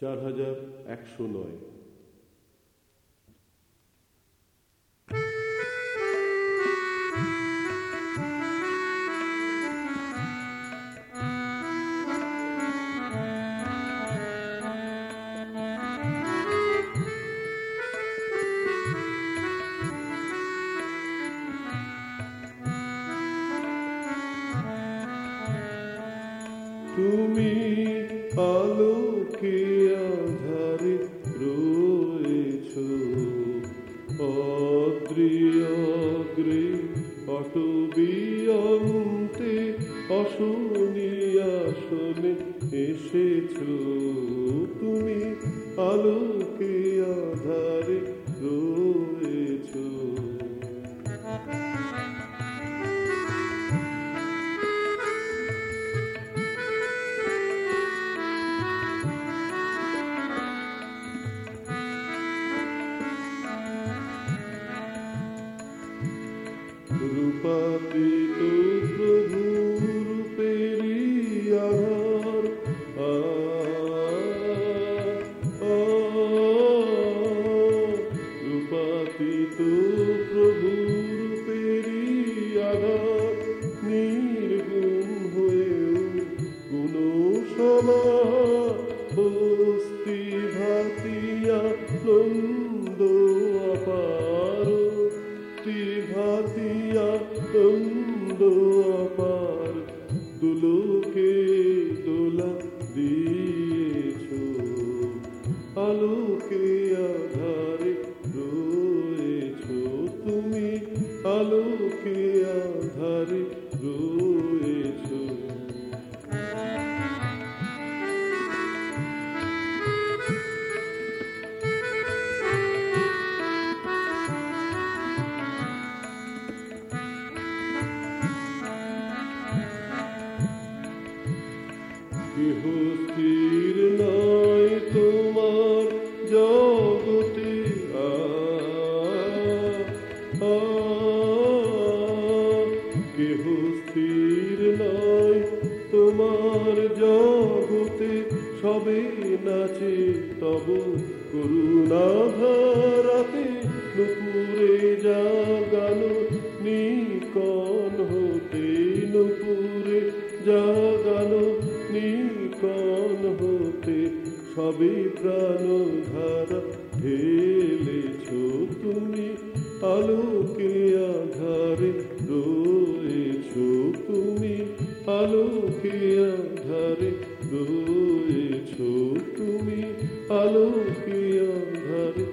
4109। তুমি আলোকে আধারে রয়েছো, অদ্রিয়গ্রে অটবিয়ন্তে অশনিয়াসনে এসেছো। তুমি আলোকে আধারে রয়েছো। রূপাতীত প্রভু রূপেরি আধার, রূপাতীত প্রভু রূপেরি আধার, নির্গুণ হয়েও গুণসমা হস্তি ভাতিয়া নন্দ অপার, ভাতিয়া নন্দ অপার, দুলোকে দোলা দিয়েছো। আলোকে আধারে রয়েছো, তুমি আলোকে আধারে রয়েছো। কেহ স্থির নয় তোমার জগতে, কেহ স্থির নয় তোমার জগতে, সবে নাচে তব করুণা ধারাতে। নুপুরে জাগানো নিকন হতে, নুপুরে জাগানো নিকন হতে, সবে প্রাণ ধারা ঢেলেছো। তুমি আলোকে আধারে রয়েছো, তুমি আলোকে আধারে রয়েছো, তুমি আলোকে আধারে